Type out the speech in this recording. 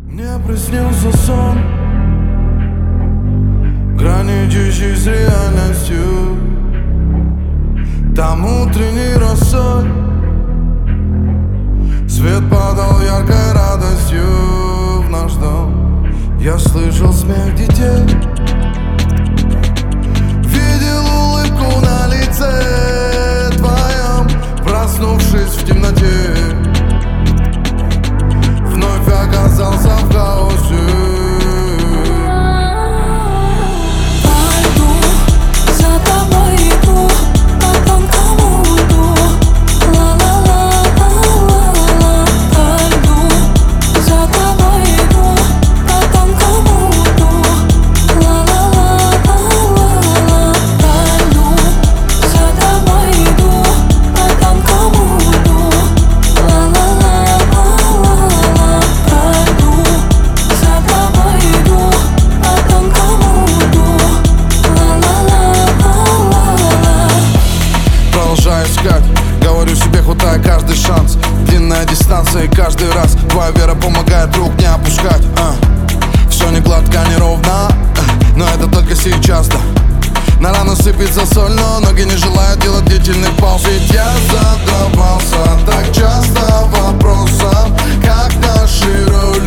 Мне приснился сон, граничащий с реальностью. Там утренний рассвет, свет падал яркой радостью в наш дом. Я слышал смех детей, видел улыбку на лице твоем. Проснувшись в темноте, вновь оказался в хаосе. Говорю себе, хватай каждый шанс. Длинная дистанция и каждый раз твоя вера помогает рук не опускать. Все не гладко, не ровно, но это только сейчас, да. На рану сыпется соль, но ноги не желают делать длительных пауз. Ведь я задавался так часто вопросом, как наши роли